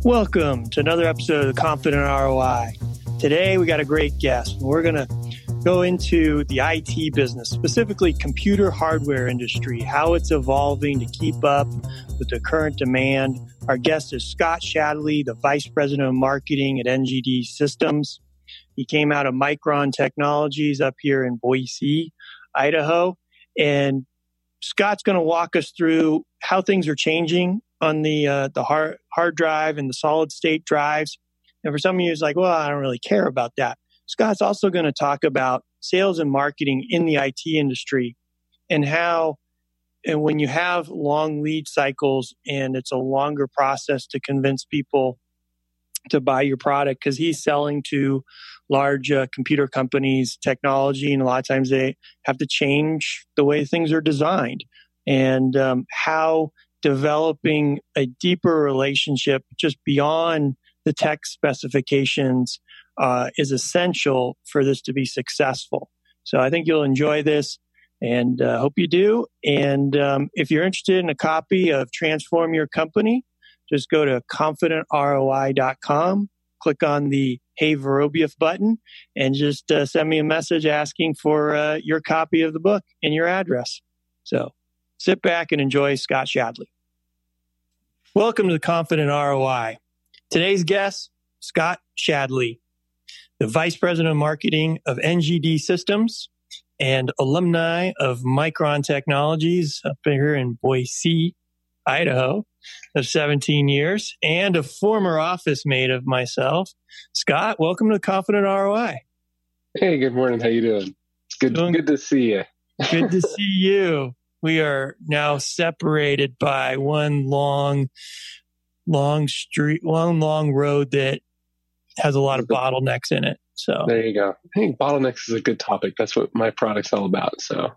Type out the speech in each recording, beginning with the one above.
Welcome to another episode of the Confident ROI. Today, we got a great guest. We're going to go into the IT business, specifically computer hardware industry, how it's evolving to keep up with the current demand. Our guest is Scott Shadley, the Vice President of Marketing at NGD Systems. He came out of Micron Technologies up here in Boise, Idaho. And Scott's going to walk us through how things are changing on the hard drive and the solid state drives. And for some of you, it's like, well, I don't really care about that. Scott's also going to talk about sales and marketing in the IT industry and how, and when you have long lead cycles and it's a longer process to convince people to buy your product, because he's selling to large computer companies, technology, and a lot of times they have to change the way things are designed, and how developing a deeper relationship just beyond the tech specifications is essential for this to be successful. So I think you'll enjoy this, and hope you do. And if you're interested in a copy of Transform Your Company, just go to confidentroi.com, click on the Hey Vorobiev button, and just send me a message asking for your copy of the book and your address. So sit back and enjoy Scott Shadley. Welcome to the Confident ROI. Today's guest, Scott Shadley, the Vice President of Marketing of NGD Systems and alumni of Micron Technologies up here in Boise, Idaho, of 17 years, and a former office mate of myself. Scott, welcome to the Confident ROI. Hey, good morning. How you doing? It's good to see you. Good to see you. We are now separated by one long road that has a lot of bottlenecks in it. So there you go. I think bottlenecks is a good topic. That's what my product's all about. So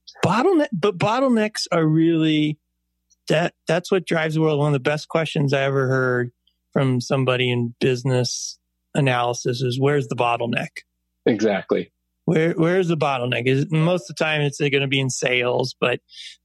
bottlenecks are really that's what drives the world. One of the best questions I ever heard from somebody in business analysis is, where's the bottleneck? Exactly. Where's the bottleneck? Most of the time it's going to be in sales, but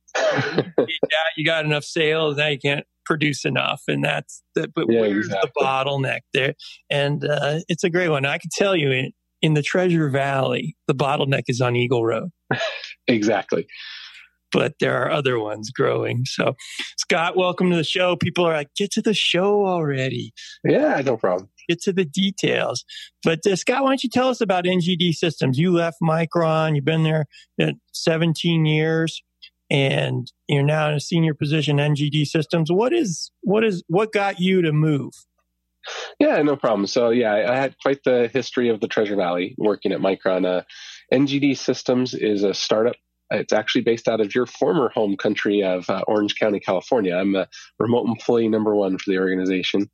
you got enough sales, now you can't produce enough. And where's the bottleneck there? And it's a great one. I can tell you in the Treasure Valley, the bottleneck is on Eagle Road. Exactly. But there are other ones growing. So, Scott, welcome to the show. People are like, get to the show already. Yeah, no problem. Get to the details. But Scott, why don't you tell us about NGD Systems? You left Micron. You've been there 17 years, and you're now in a senior position at NGD Systems. What got you to move? Yeah, no problem. So, I had quite the history of the Treasure Valley working at Micron. NGD Systems is a startup. It's actually based out of your former home country of Orange County, California. I'm a remote employee number one for the organization.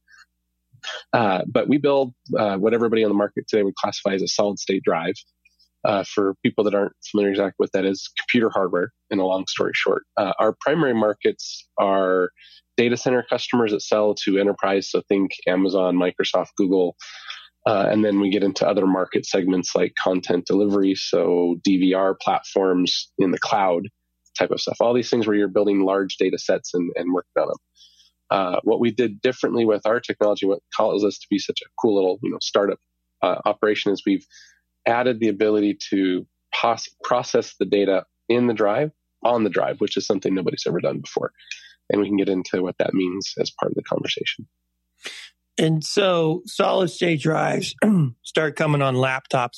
But we build what everybody on the market today would classify as a solid state drive. For people that aren't familiar exactly what that is, computer hardware, in a long story short. Our primary markets are data center customers that sell to enterprise. So think Amazon, Microsoft, Google. And then we get into other market segments like content delivery, so DVR platforms in the cloud type of stuff. All these things where you're building large data sets and working on them. What we did differently with our technology, what causes us to be such a cool little startup operation, is we've added the ability to process the data in the drive, on the drive, which is something nobody's ever done before. And we can get into what that means as part of the conversation. And so solid state drives start coming on laptops,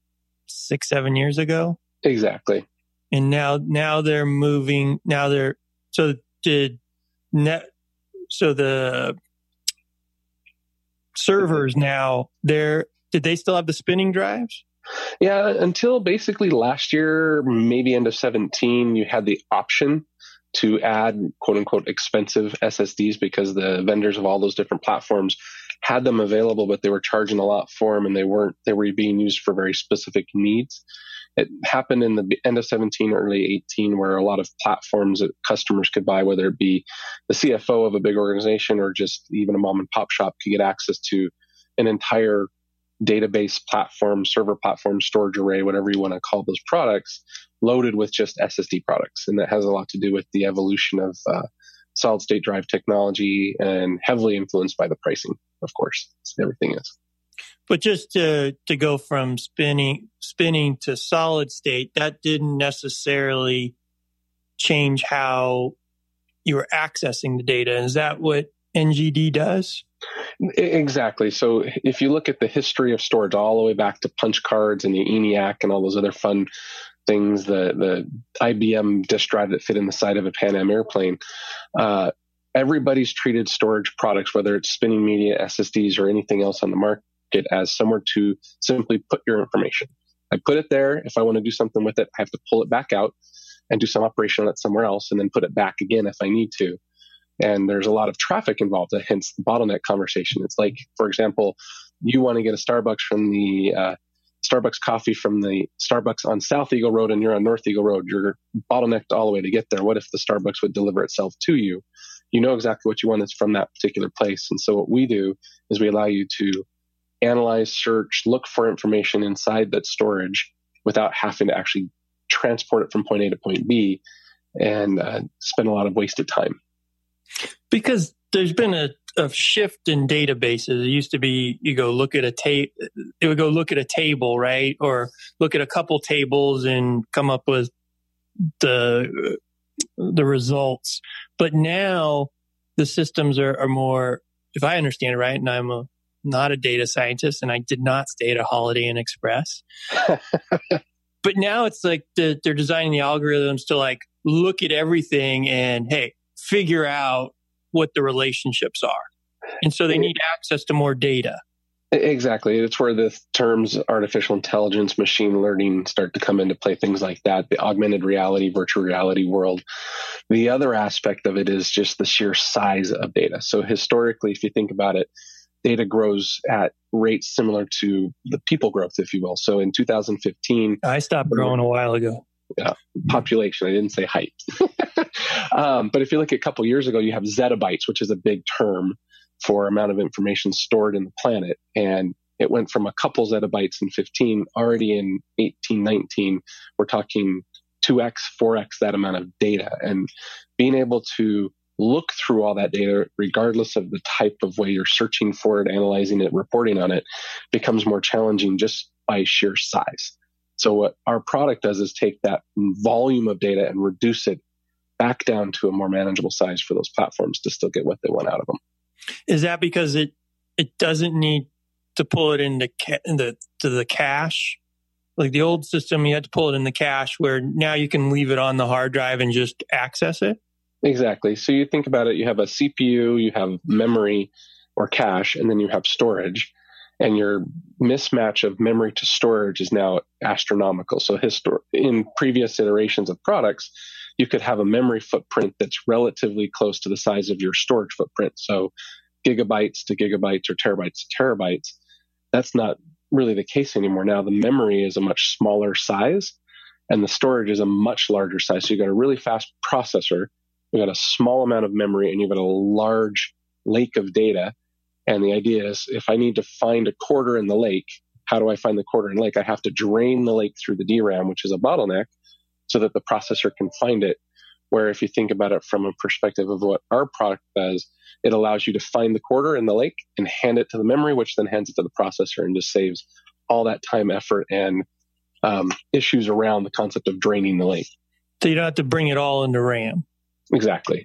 6-7 years ago? Exactly. And now they're moving, so the servers now, did they still have the spinning drives? Yeah, until basically last year, maybe end of 2017, you had the option to add quote unquote expensive SSDs because the vendors of all those different platforms had them available, but they were charging a lot for them and they were being used for very specific needs. It happened in the end of 17, early 18, where a lot of platforms that customers could buy, whether it be the CFO of a big organization or just even a mom and pop shop, could get access to an entire database platform, server platform, storage array, whatever you want to call those products, loaded with just SSD products. And that has a lot to do with the evolution of solid state drive technology and heavily influenced by the pricing, of course. Everything is. But just to go from spinning to solid state, that didn't necessarily change how you were accessing the data. Is that what NGD does? Exactly. So if you look at the history of storage all the way back to punch cards and the ENIAC and all those other fun things, the IBM disk drive that fit in the side of a Pan Am airplane, everybody's treated storage products, whether it's spinning media, SSDs, or anything else on the market, as somewhere to simply put your information. I put it there. If I want to do something with it, I have to pull it back out and do some operation on it somewhere else and then put it back again if I need to. And there's a lot of traffic involved, hence the bottleneck conversation. It's like, for example, you want to get a Starbucks from the Starbucks coffee from the Starbucks on South Eagle Road and you're on North Eagle Road. You're bottlenecked all the way to get there. What if the Starbucks would deliver itself to you? You know exactly what you want is from that particular place. And so what we do is we allow you to analyze, search, look for information inside that storage without having to actually transport it from point A to point B and spend a lot of wasted time. Because there's been a shift in databases. It used to be you go look at it would go look at a table, right? Or look at a couple tables and come up with the results. But now the systems are more, if I understand it right, and I'm not a data scientist and I did not stay at a Holiday Inn Express. But now it's like they're designing the algorithms to like look at everything and, hey, figure out what the relationships are. And so they need access to more data. Exactly. It's where the terms artificial intelligence, machine learning start to come into play, things like that, the augmented reality, virtual reality world. The other aspect of it is just the sheer size of data. So historically, if you think about it, data grows at rates similar to the people growth, if you will. So in 2015... I stopped growing a while ago. Yeah, population. I didn't say height. But if you look at a couple years ago, you have zettabytes, which is a big term for amount of information stored in the planet. And it went from a couple zettabytes in 15, already in 18, 19, we're talking 2x, 4x that amount of data. And being able to look through all that data, regardless of the type of way you're searching for it, analyzing it, reporting on it, becomes more challenging just by sheer size. So what our product does is take that volume of data and reduce it back down to a more manageable size for those platforms to still get what they want out of them. Is that because it doesn't need to pull it into to the cache? Like the old system, you had to pull it in the cache, where now you can leave it on the hard drive and just access it? Exactly. So you think about it, you have a CPU, you have memory or cache, and then you have storage. And your mismatch of memory to storage is now astronomical. So in previous iterations of products, you could have a memory footprint that's relatively close to the size of your storage footprint. So gigabytes to gigabytes or terabytes to terabytes. That's not really the case anymore. Now the memory is a much smaller size and the storage is a much larger size. So you've got a really fast processor, you've got a small amount of memory, and you've got a large lake of data. And the idea is, if I need to find a quarter in the lake, how do I find the quarter in the lake? I have to drain the lake through the DRAM, which is a bottleneck, so that the processor can find it. Where if you think about it from a perspective of what our product does, it allows you to find the quarter in the lake and hand it to the memory, which then hands it to the processor and just saves all that time, effort, and issues around the concept of draining the lake. So you don't have to bring it all into RAM. Exactly.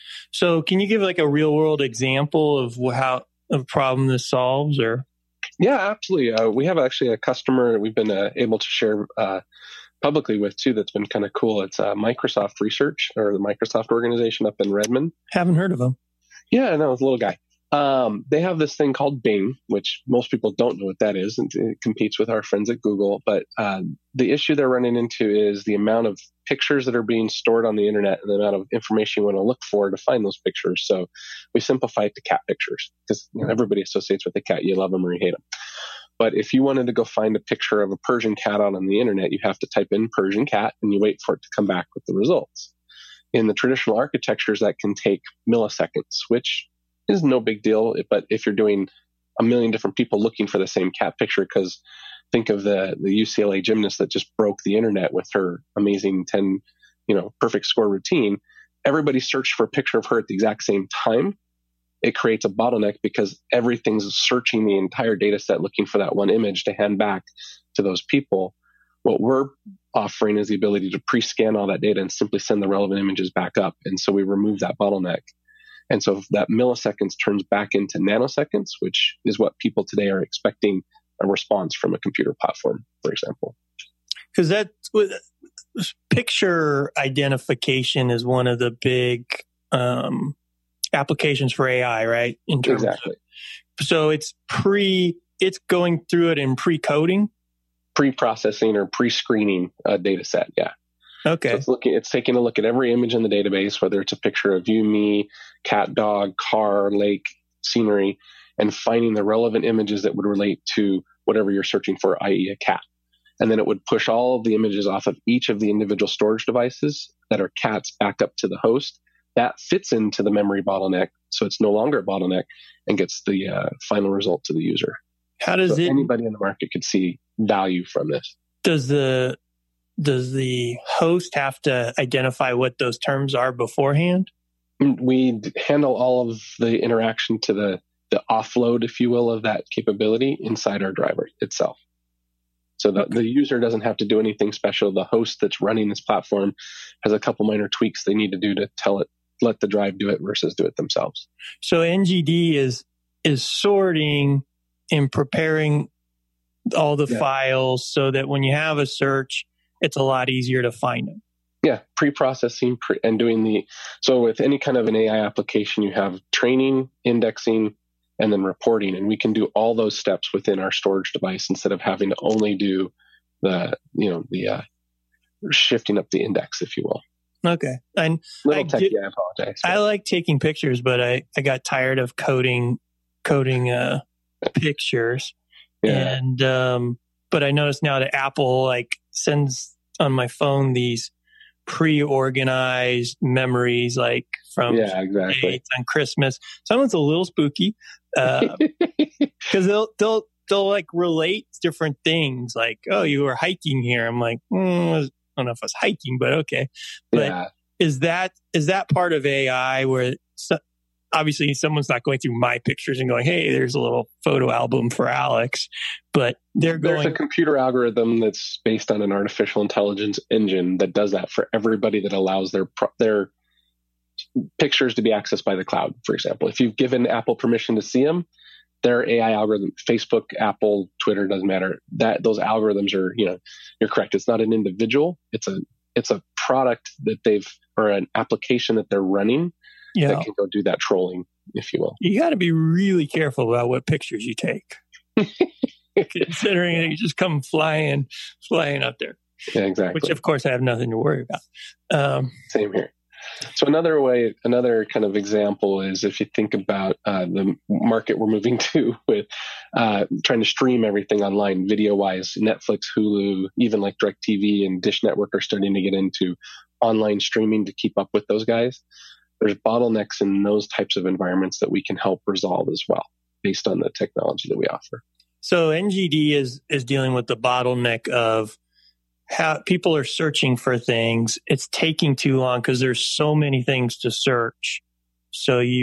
So can you give like a real world example of how a problem this solves? Or yeah, absolutely. We have actually a customer we've been able to share publicly with too. That's been kind of cool. It's Microsoft Research, or the Microsoft organization up in Redmond. Haven't heard of them. Yeah, no, it's a little guy. They have this thing called Bing, which most people don't know what that is, and it competes with our friends at Google. But the issue they're running into is the amount of pictures that are being stored on the internet and the amount of information you want to look for to find those pictures. So we simplify it to cat pictures, because everybody associates with the cat. You love them or you hate them. But if you wanted to go find a picture of a Persian cat on the internet, you have to type in Persian cat and you wait for it to come back with the results. In the traditional architectures, that can take milliseconds, which is no big deal. But if you're doing a million different people looking for the same cat picture, because think of the UCLA gymnast that just broke the internet with her amazing 10, perfect score routine. everybody searched for a picture of her at the exact same time, it creates a bottleneck because everything's searching the entire data set looking for that one image to hand back to those people. What we're offering is the ability to pre-scan all that data and simply send the relevant images back up. And so we remove that bottleneck. And so that milliseconds turns back into nanoseconds, which is what people today are expecting a response from a computer platform, for example. Because that picture identification is one of the big applications for AI, right? In terms exactly. So it's going through it in pre-coding, pre-processing or pre-screening a data set. Yeah. Okay. So it's taking a look at every image in the database, whether it's a picture of you, me, cat, dog, car, lake, scenery, and finding the relevant images that would relate to whatever you're searching for, i.e. a cat. And then it would push all of the images off of each of the individual storage devices that are cats back up to the host. That fits into the memory bottleneck, so it's no longer a bottleneck and gets the final result to the user. How does anybody in the market could see value from this? Does the host have to identify what those terms are beforehand? We handle all of the interaction to the offload, if you will, of that capability inside our driver itself. So the user doesn't have to do anything special. The host that's running this platform has a couple minor tweaks they need to do to tell it, let the drive do it versus do it themselves. So NGD is sorting and preparing all the files so that when you have a search, it's a lot easier to find them. Yeah, pre-processing and doing so with any kind of an AI application, you have training, indexing, and then reporting. And we can do all those steps within our storage device instead of having to only do the shifting up the index, if you will. Okay. And I apologize. I like taking pictures, but I got tired of coding pictures. Yeah. And but I noticed now that Apple sends on my phone these pre-organized memories from dates on Christmas. Someone's a little spooky because they'll relate different things oh, you were hiking here. I'm like, I don't know if I was hiking, but okay. But is that part of AI where obviously someone's not going through my pictures and going, hey, there's a little photo album for Alex, but there's a computer algorithm that's based on an artificial intelligence engine that does that for everybody, that allows their pictures to be accessed by the cloud. For example, if you've given Apple permission to see them, their AI algorithm, Facebook, Apple, Twitter, doesn't matter, that those algorithms are, you're correct. It's not an individual. It's a product that or an application that they're running that can go do that trolling, if you will. You got to be really careful about what pictures you take, considering that you just come flying up there. Yeah, exactly. Which, of course, I have nothing to worry about. Same here. So another kind of example is if you think about the market we're moving to with trying to stream everything online, video-wise, Netflix, Hulu, even like DirecTV and Dish Network are starting to get into online streaming to keep up with those guys. There's bottlenecks in those types of environments that we can help resolve as well, based on the technology that we offer. So NGD is dealing with the bottleneck of how people are searching for things. It's taking too long because there's so many things to search. So is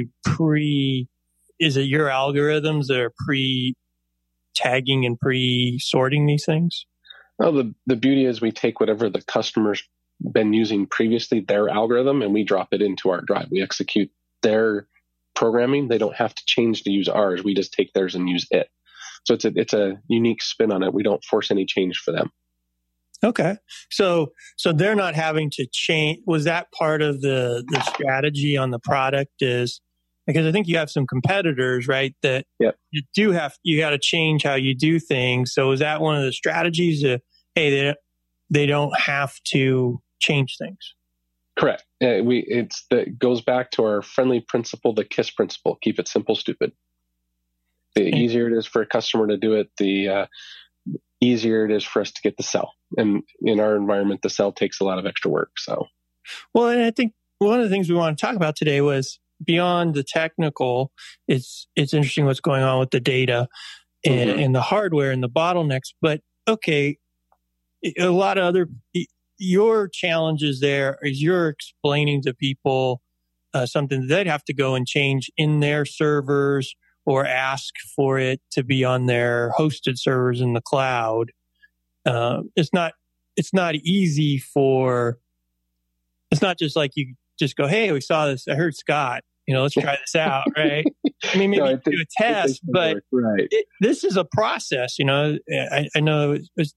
it your algorithms that are pre-tagging and pre-sorting these things? Well, the beauty is we take whatever the customer's been using previously, their algorithm, and we drop it into our drive. We execute their programming. They don't have to change to use ours. We just take theirs and use it. So it's a unique spin on it. We don't force any change for them. Okay. So they're not having to change. Was that part of the strategy on the product is because I think you have some competitors, right? That you got to change how you do things. So is that one of the strategies hey, they don't have to change things? Correct. It goes back to our friendly principle, the KISS principle. Keep it simple, stupid. The easier it is for a customer to do it, the easier it is for us to get the sell. And in our environment, the sell takes a lot of extra work. So, well, and I think one of the things we want to talk about today was beyond the technical. It's interesting what's going on with the data and the hardware and the bottlenecks. But okay, a lot of other your challenges there is you're explaining to people something that they'd have to go and change in their servers or ask for it to be on their hosted servers in the cloud. It's not easy for. It's not just like you just go, hey, we saw this. I heard Scott. Let's try this out, right? I mean, maybe do a test, but right. This is a process. I know it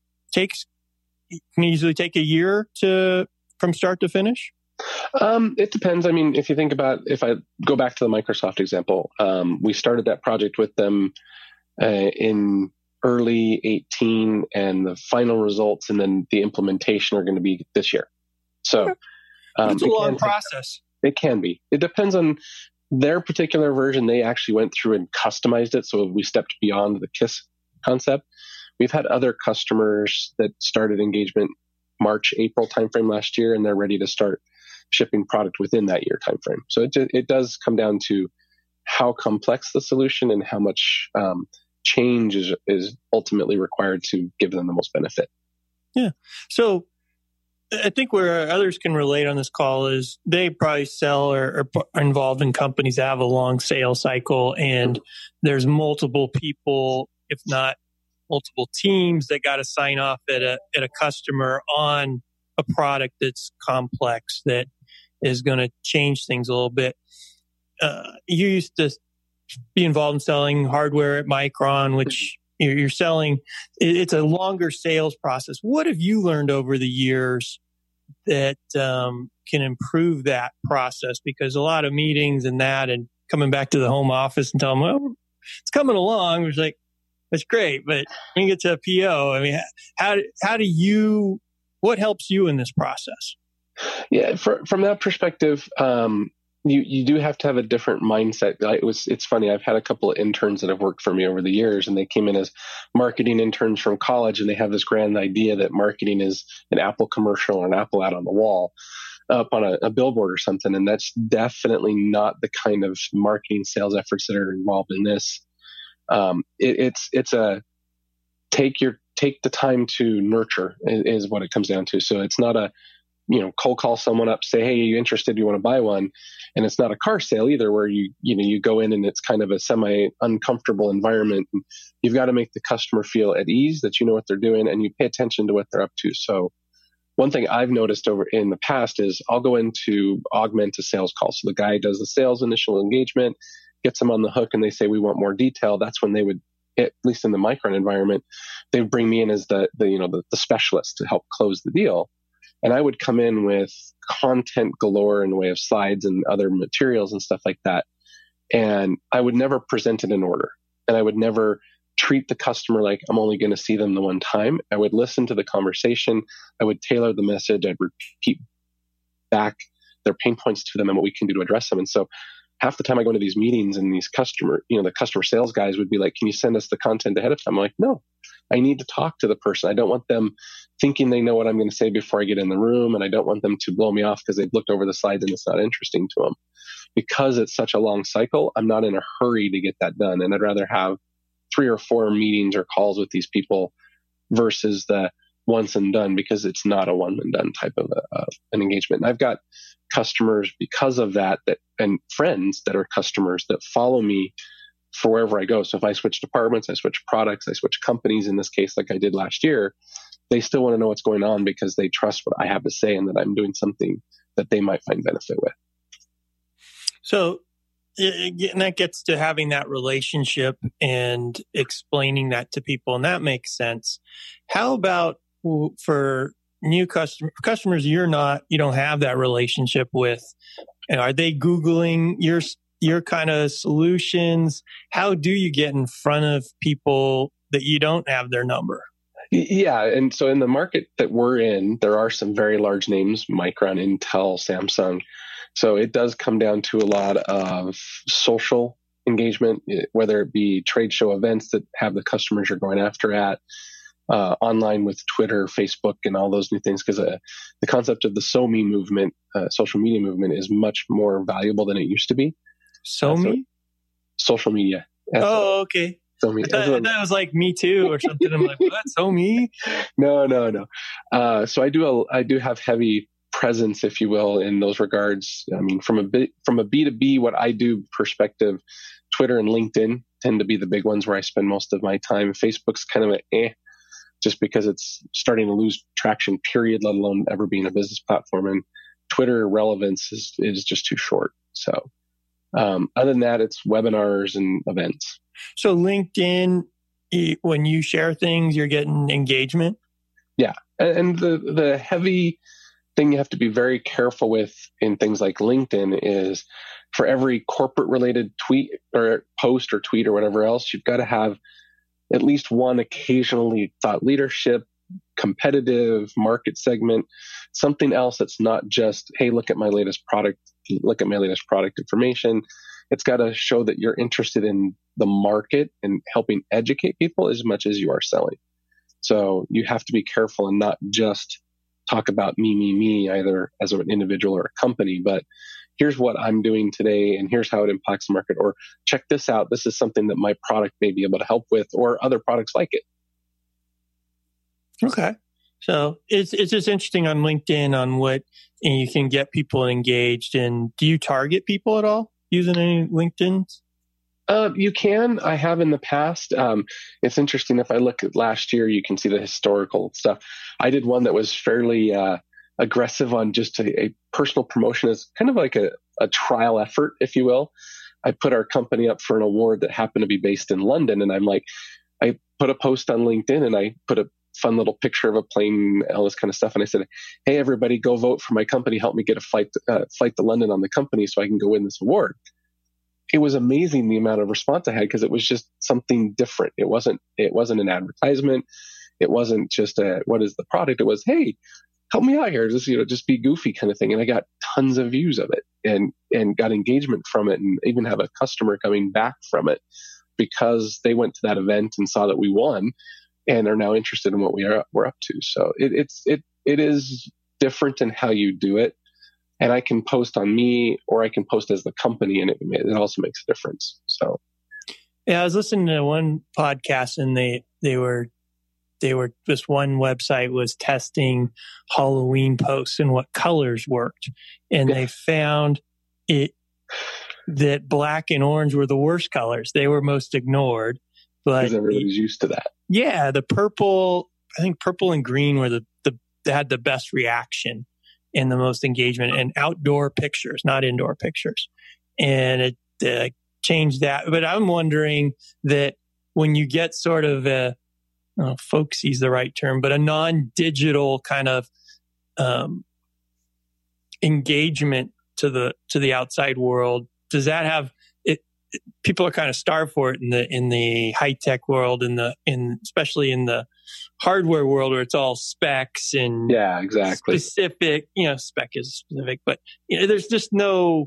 can easily take a year from start to finish. It depends. I mean, if I go back to the Microsoft example, we started that project with them in early 18, and the final results and then the implementation are going to be this year. So it's a long process. It can be. It depends on their particular version. They actually went through and customized it. So we stepped beyond the KISS concept. We've had other customers that started engagement March, April timeframe last year, and they're ready to start shipping product within that year timeframe. So it does come down to how complex the solution and how much change is ultimately required to give them the most benefit. Yeah. So I think where others can relate on this call is they probably sell or are involved in companies that have a long sales cycle, and there's multiple people, if not multiple teams, that got to sign off at a customer on a product that's complex, that is going to change things a little bit. You used to be involved in selling hardware at Micron, which you're selling. It's a longer sales process. What have you learned over the years that can improve that process? Because a lot of meetings and coming back to the home office and telling them, well, it's coming along. It's like, that's great, but when you get to a PO, I mean, what helps you in this process? Yeah, from that perspective, you do have to have a different mindset. It's funny. I've had a couple of interns that have worked for me over the years, and they came in as marketing interns from college, and they have this grand idea that marketing is an Apple commercial or an Apple ad on the wall up on a billboard or something. And that's definitely not the kind of marketing sales efforts that are involved in this. It's a take the time to nurture is what it comes down to. So it's not a cold call someone up, say, hey, are you interested? Do you want to buy one? And it's not a car sale either, where you go in and it's kind of a semi uncomfortable environment. And you've got to make the customer feel at ease, that you know what they're doing and you pay attention to what they're up to. So one thing I've noticed over in the past is I'll go in to augment a sales call. So the guy does the sales initial engagement, gets them on the hook, and they say, we want more detail. That's when they would, at least in the Micron environment, they would bring me in as the specialist to help close the deal. And I would come in with content galore in the way of slides and other materials and stuff like that. And I would never present it in order. And I would never treat the customer like I'm only going to see them the one time. I would listen to the conversation. I would tailor the message. I'd repeat back their pain points to them and what we can do to address them. And so half the time I go into these meetings and the customer sales guys would be like, can you send us the content ahead of time? I'm like, no, I need to talk to the person. I don't want them thinking they know what I'm going to say before I get in the room. And I don't want them to blow me off because they've looked over the slides and it's not interesting to them. Because it's such a long cycle, I'm not in a hurry to get that done. And I'd rather have 3 or 4 meetings or calls with these people versus the once and done, because it's not a one and done type of an engagement. And I've got customers because of that, and friends that are customers that follow me for wherever I go. So if I switch departments, I switch products, I switch companies, in this case, like I did last year, they still want to know what's going on because they trust what I have to say and that I'm doing something that they might find benefit with. So, and that gets to having that relationship and explaining that to people, and that makes sense. How about for new customers you don't have that relationship with? Are they Googling your kind of solutions? How do you get in front of people that you don't have their number? Yeah. And so in the market that we're in, there are some very large names, Micron, Intel, Samsung. So it does come down to a lot of social engagement, whether it be trade show events that have the customers you're going after at, online with Twitter, Facebook, and all those new things, because the concept of the SoMe movement, social media movement, is much more valuable than it used to be. SoMe? Social media. Oh, okay. So me. I thought it was like me too or something. I'm like, what? So me? No. So I do have heavy presence, if you will, in those regards. I mean, from a B2B, what I do perspective, Twitter and LinkedIn tend to be the big ones where I spend most of my time. Facebook's kind of just because it's starting to lose traction, period, let alone ever being a business platform. And Twitter relevance is just too short. So other than that, it's webinars and events. So LinkedIn, when you share things, you're getting engagement? Yeah. And the heavy thing you have to be very careful with in things like LinkedIn is for every corporate related tweet or post or tweet or whatever else, you've got to have at least one occasionally thought leadership, competitive market segment, something else that's not just, hey, look at my latest product information. It's got to show that you're interested in the market and helping educate people as much as you are selling. So you have to be careful and not just talk about me, either as an individual or a company, but here's what I'm doing today and here's how it impacts the market, or check this out. This is something that my product may be able to help with, or other products like it. Okay. So it's just interesting on LinkedIn on what and you can get people engaged. And do you target people at all using any LinkedIn? You can. I have in the past. It's interesting. If I look at last year, you can see the historical stuff. I did one that was fairly aggressive on just a personal promotion as kind of like a trial effort, if you will. I put our company up for an award that happened to be based in London. And I put a post on LinkedIn and I put a fun little picture of a plane, all this kind of stuff. And I said, hey, everybody, go vote for my company. Help me get a flight to London on the company so I can go win this award. It was amazing the amount of response I had because it was just something different. It wasn't an advertisement. It wasn't just what is the product? It was, hey, help me out here. Just be goofy kind of thing. And I got tons of views of it and got engagement from it, and even have a customer coming back from it because they went to that event and saw that we won and are now interested in what we're up to. So it is different in how you do it. And I can post on me or I can post as the company, and it also makes a difference. So, yeah, I was listening to one podcast, and they were this one website was testing Halloween posts and what colors worked, and they found that black and orange were the worst colors. They were most ignored, but because everybody's used to that. Yeah, the purple. I think purple and green were they had the best reaction and the most engagement, and outdoor pictures, not indoor pictures. And it changed that. But I'm wondering that when you get sort of folksy is the right term, but a non-digital kind of engagement to the outside world, does that have it? People are kind of starved for it in the high tech world, especially in the hardware world where it's all specs and exactly specific. Spec is specific, but there's just no.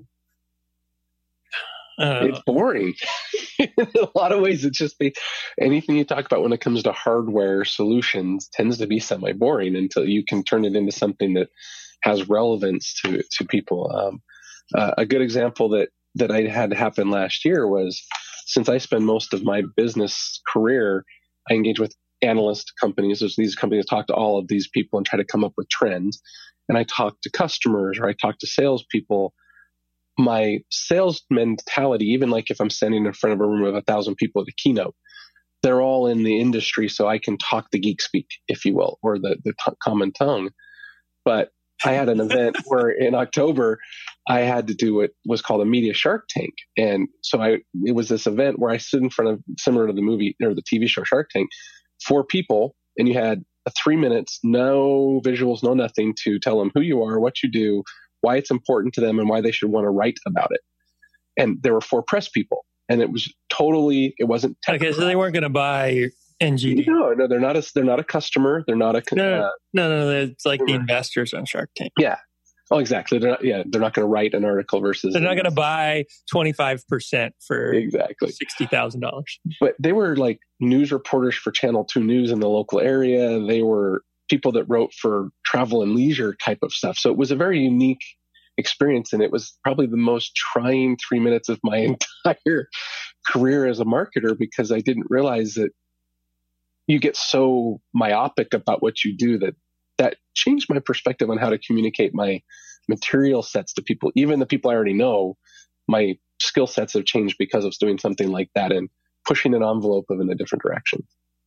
It's boring. In a lot of ways, it's just anything you talk about when it comes to hardware solutions tends to be semi-boring until you can turn it into something that has relevance to people. A good example that I had happen last year was, since I spend most of my business career, I engage with analyst companies. There's these companies talk to all of these people and try to come up with trends. And I talk to customers or I talk to salespeople. My sales mentality, even like if I'm standing in front of a room of 1,000 people at a keynote, they're all in the industry, so I can talk the geek speak, if you will, or the common tongue. But I had an event where in October, I had to do what was called a media Shark Tank. And so it was this event where I stood in front of, similar to the movie or the TV show Shark Tank, 4 people, and you had 3 minutes, no visuals, no nothing, to tell them who you are, what you do, why it's important to them, and why they should want to write about it. And there were 4 press people, and it wasn't technical. Okay, so they weren't going to buy NGD. No, they're not a customer. They're not a no. It's like the investors on Shark Tank. Yeah. Oh, exactly. They're not going to write an article versus. They're not going to buy 25% for exactly $60,000. But they were like news reporters for Channel 2 News in the local area. They were people that wrote for Travel and Leisure type of stuff. So it was a very unique experience, and it was probably the most trying 3 minutes of my entire career as a marketer because I didn't realize that you get so myopic about what you do that changed my perspective on how to communicate my material sets to people. Even the people I already know, my skill sets have changed because of doing something like that and pushing an envelope in a different direction.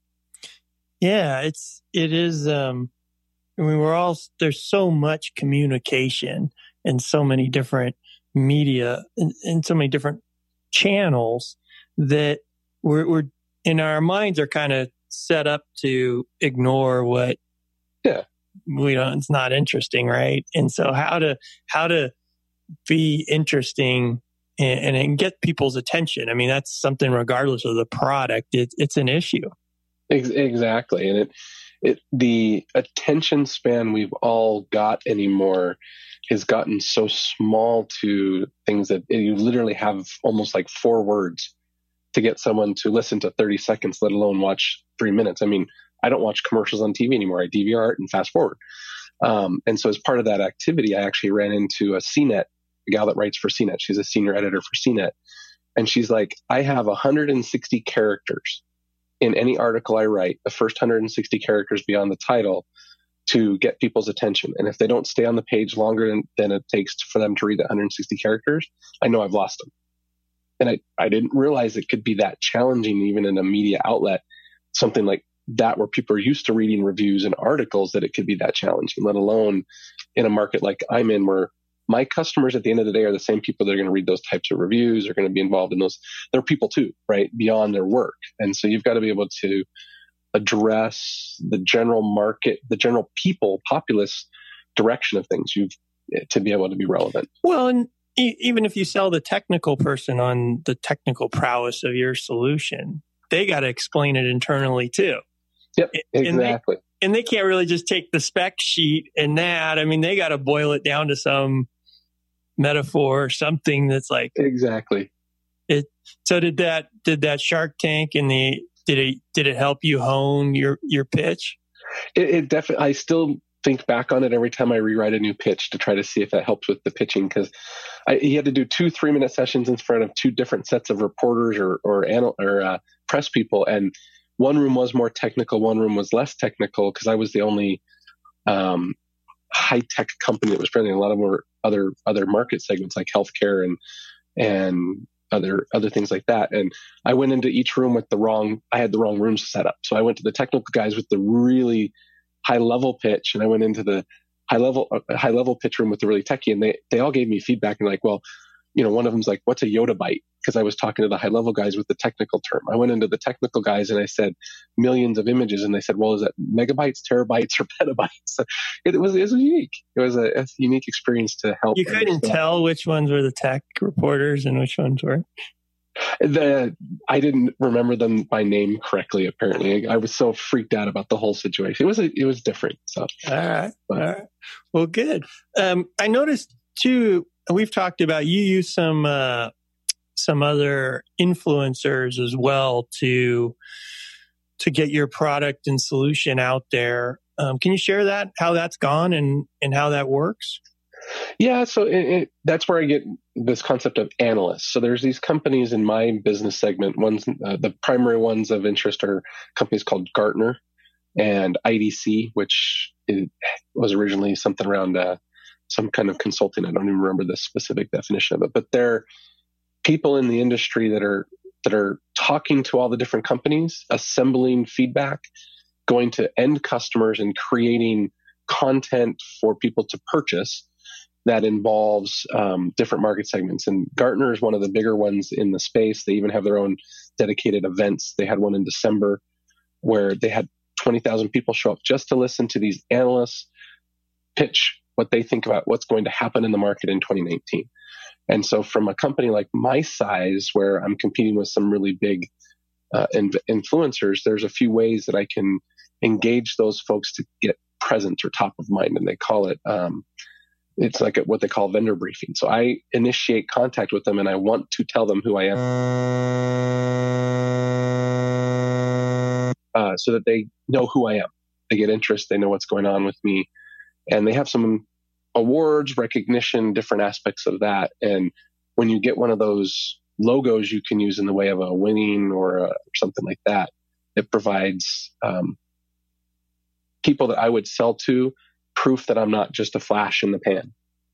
Yeah, it is. There's so much communication and so many different media and so many different channels that we're in our minds are kind of set up to ignore what we don't, it's not interesting, right? And so how to be interesting and get people's attention. I mean, that's something regardless of the product, it's an issue. Exactly. And the attention span we've all got anymore has gotten so small to things that you literally have almost like 4 words to get someone to listen to 30 seconds, let alone watch 3 minutes. I mean, I don't watch commercials on TV anymore. I DVR it and fast forward. And so as part of that activity, I actually ran into a CNET, a gal that writes for CNET. She's a senior editor for CNET. And she's like, I have 160 characters in any article I write, the first 160 characters beyond the title to get people's attention. And if they don't stay on the page longer than it takes for them to read the 160 characters, I know I've lost them. And I didn't realize it could be that challenging, even in a media outlet, something like that, where people are used to reading reviews and articles, that it could be that challenging, let alone in a market like I'm in, where my customers at the end of the day are the same people that are going to read those types of reviews, are going to be involved in those. They're people too, right? Beyond their work. And so you've got to be able to address the general market, the general populace direction of things to be able to be relevant. Well, and even if you sell the technical person on the technical prowess of your solution, they got to explain it internally too. Yep, exactly. And they can't really just take the spec sheet and that. I mean, they got to boil it down to some metaphor or something that's like exactly it. So did that Shark Tank and did it help you hone your pitch? It definitely. I still think back on it every time I rewrite a new pitch to try to see if that helps with the pitching, because he had to do 2 3-minute sessions in front of 2 different sets of reporters or press people, and one room was more technical, one room was less technical, because I was the only high tech company that was presenting. A lot of more other market segments like healthcare and other things like that. And I went into each room with I had the wrong rooms set up. So I went to the technical guys with the really high level pitch, and I went into the high level pitch room with the really techie, and they all gave me feedback and like, well, one of them's like, what's a Yoda byte? Because I was talking to the high level guys with the technical term. I went into the technical guys and I said millions of images, and they said, well, is that megabytes, terabytes, or petabytes? So it was unique. It was a unique experience to help. You couldn't tell which ones were the tech reporters and which ones were? I didn't remember them by name correctly. Apparently, I was so freaked out about the whole situation. It was different. So all right. Well, good. I noticed too. We've talked about you use some other influencers as well to get your product and solution out there. Can you share how that's gone and how that works? Yeah, so that's where I get this concept of analysts. So there's these companies in my business segment. The primary ones of interest are companies called Gartner and IDC, which was originally something around some kind of consulting. I don't even remember the specific definition of it, but they're people in the industry that are talking to all the different companies, assembling feedback, going to end customers and creating content for people to purchase that involves different market segments. And Gartner is one of the bigger ones in the space. They even have their own dedicated events. They had one in December where they had 20,000 people show up just to listen to these analysts pitch what they think about what's going to happen in the market in 2019. And so from a company like my size, where I'm competing with some really big influencers, there's a few ways that I can engage those folks to get present or top of mind. And they call it, it's like what they call vendor briefing. So I initiate contact with them and I want to tell them who I am so that they know who I am. They get interest. They know what's going on with me. And they have some awards, recognition, different aspects of that. And when you get one of those logos you can use in the way of a winning or something like that. It provides people that I would sell to proof that I'm not just a flash in the pan.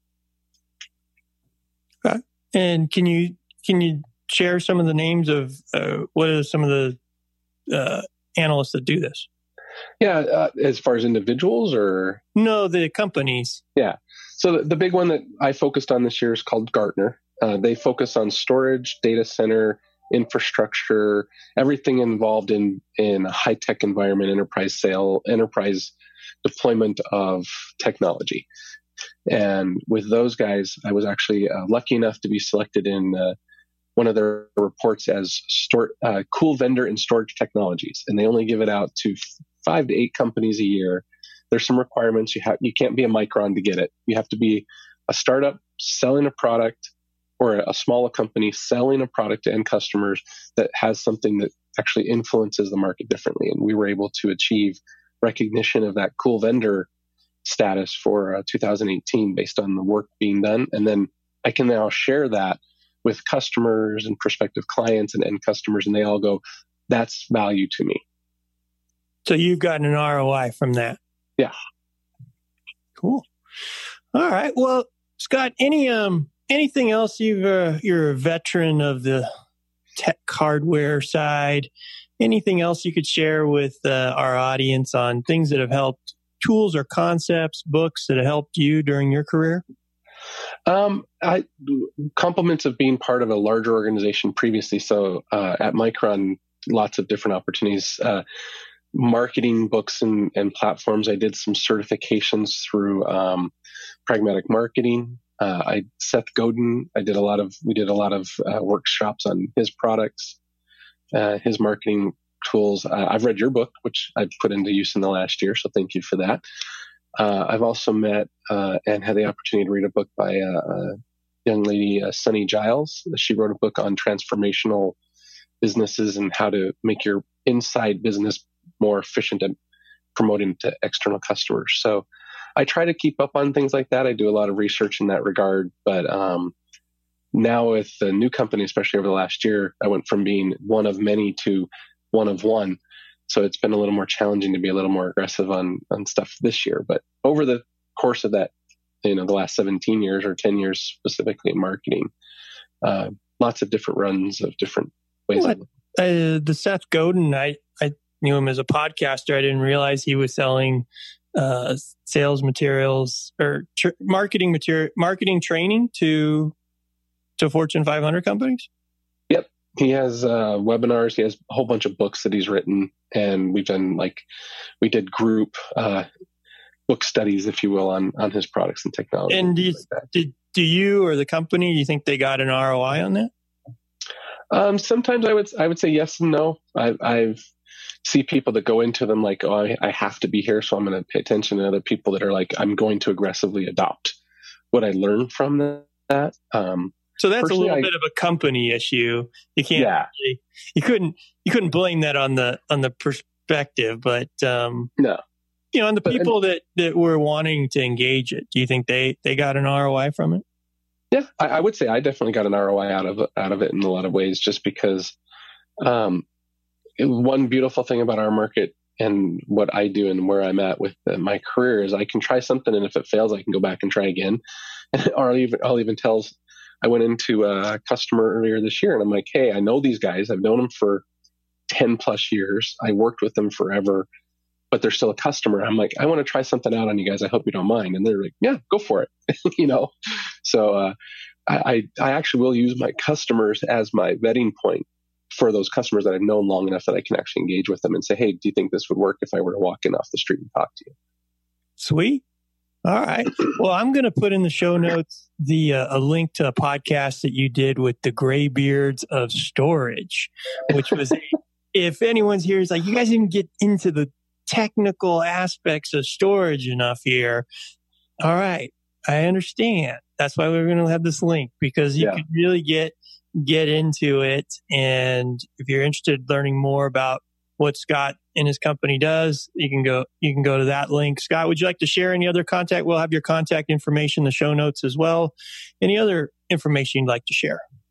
Okay. And can you share some of the names of what are some of the analysts that do this? Yeah, as far as individuals or? No, the companies. Yeah. So the big one that I focused on this year is called Gartner. They focus on storage, data center, infrastructure, everything involved in a high-tech environment, enterprise deployment of technology. And with those guys, I was actually lucky enough to be selected in one of their reports as cool vendor in storage technologies. And they only give it out to 5 to 8 companies a year. There's some requirements. You can't be a Micron to get it. You have to be a startup selling a product, or a smaller company selling a product to end customers that has something that actually influences the market differently. And we were able to achieve recognition of that cool vendor status for 2018 based on the work being done. And then I can now share that with customers and prospective clients and end customers, and they all go, that's value to me. So you've gotten an ROI from that? Yeah. Cool. All right. Well, Scott, anything else you're a veteran of the tech hardware side. Anything else you could share with our audience on things that have helped, tools or concepts, books that have helped you during your career? Compliments of being part of a larger organization previously. So at Micron, lots of different opportunities. Marketing books and platforms. I did some certifications through Pragmatic Marketing. Seth Godin, we did a lot of workshops on his products, his marketing tools. I've read your book, which I've put into use in the last year, so thank you for that. I've also met and had the opportunity to read a book by a young lady, Sunny Giles. She wrote a book on transformational businesses and how to make your inside business more efficient and promoting to external customers. So I try to keep up on things like that. I do a lot of research in that regard. But now with the new company, especially over the last year, I went from being one of many to one of one. So it's been a little more challenging to be a little more aggressive on stuff this year. But over the course of that, the last 17 years or 10 years specifically in marketing, lots of different runs of different ways. The Seth Godin, I knew him as a podcaster. I didn't realize he was selling sales materials or marketing training to Fortune 500 companies. Yep. He has webinars. He has a whole bunch of books that he's written, and we did group book studies, if you will, on his products and technology. And do you or the company, do you think they got an ROI on that? Sometimes I would say yes and no. I've see people that go into them like, oh, I have to be here, so I'm going to pay attention to other people that are like, I'm going to aggressively adopt what I learned from that. So that's a little bit of a company issue. You can't. Yeah. You couldn't blame that on the perspective, but no. On the people that were wanting to engage it, do you think they got an ROI from it? Yeah, I would say I definitely got an ROI out of it in a lot of ways, just because. One beautiful thing about our market and what I do and where I'm at with my career is I can try something, and if it fails, I can go back and try again. Or I'll even tell. I went into a customer earlier this year, and I'm like, "Hey, I know these guys. I've known them for 10 plus years. I worked with them forever, but they're still a customer. I'm like, I want to try something out on you guys. I hope you don't mind." And they're like, "Yeah, go for it." So I actually will use my customers as my vetting point for those customers that I've known long enough that I can actually engage with them and say, hey, do you think this would work if I were to walk in off the street and talk to you? Sweet. All right. Well, I'm going to put in the show notes a link to a podcast that you did with the Graybeards of Storage, which was, if anyone's here is like, you guys didn't get into the technical aspects of storage enough here. All right. I understand. That's why we're going to have this link, because you could really get into it. And if you're interested in learning more about what Scott and his company does, you can go to that link. Scott, would you like to share any other contact? We'll have your contact information in the show notes as well. Any other information you'd like to share?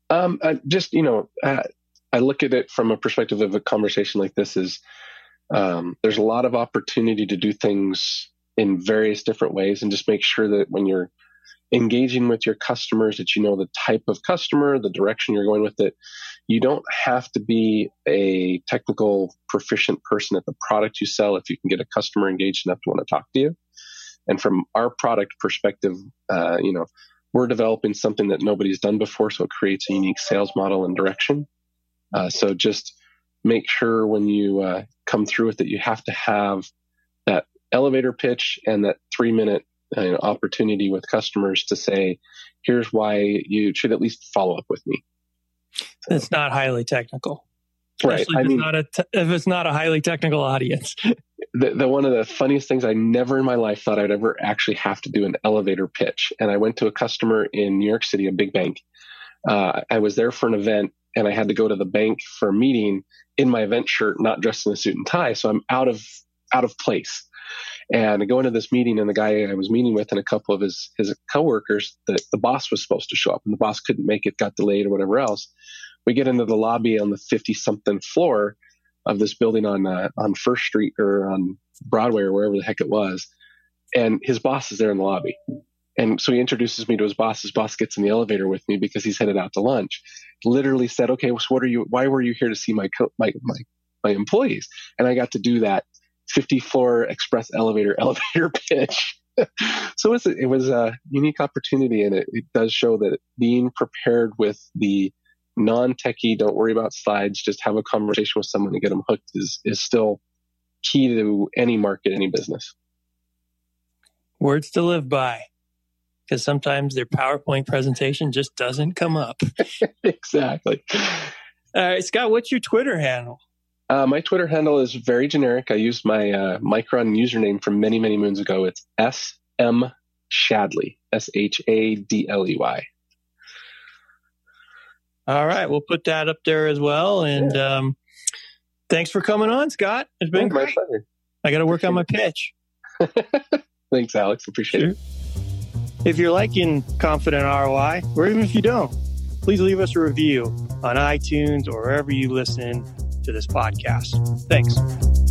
I look at it from a perspective of a conversation like this is there's a lot of opportunity to do things in various different ways, and just make sure that when you're engaging with your customers, that you know the type of customer, the direction you're going with it. You don't have to be a technical proficient person at the product you sell if you can get a customer engaged enough to want to talk to you. And from our product perspective, we're developing something that nobody's done before, so it creates a unique sales model and direction. So just make sure when you come through with it, you have to have that elevator pitch and that 3-minute opportunity with customers to say, here's why you should at least follow up with me. It's not highly technical. Right. If it's not a highly technical audience. The one of the funniest things, I never in my life thought I'd ever actually have to do an elevator pitch. And I went to a customer in New York City, a big bank. I was there for an event, and I had to go to the bank for a meeting in my event shirt, not dressed in a suit and tie. So I'm out of place. And I go into this meeting, and the guy I was meeting with and a couple of his coworkers, the boss was supposed to show up, and the boss couldn't make it, got delayed or whatever else. We get into the lobby on the 50-something floor of this building on First Street or on Broadway or wherever the heck it was. And his boss is there in the lobby. And so he introduces me to his boss. His boss gets in the elevator with me because he's headed out to lunch. Literally said, okay, so why were you here to see my employees? And I got to do that 50-floor express elevator pitch. So it was a unique opportunity, and it does show that being prepared with the non-techie, don't worry about slides, just have a conversation with someone to get them hooked is still key to any market, any business. Words to live by, because sometimes their PowerPoint presentation just doesn't come up. Exactly. All right, Scott, what's your Twitter handle? My Twitter handle is very generic. I used my Micron username from many, many moons ago. It's SM Shadley, SHADLEY. All right, we'll put that up there as well. And thanks for coming on, Scott. It's been great. My pleasure. I got to work on my pitch. Thanks, Alex. Appreciate it. If you're liking Confident ROI, or even if you don't, please leave us a review on iTunes or wherever you listen to this podcast. Thanks.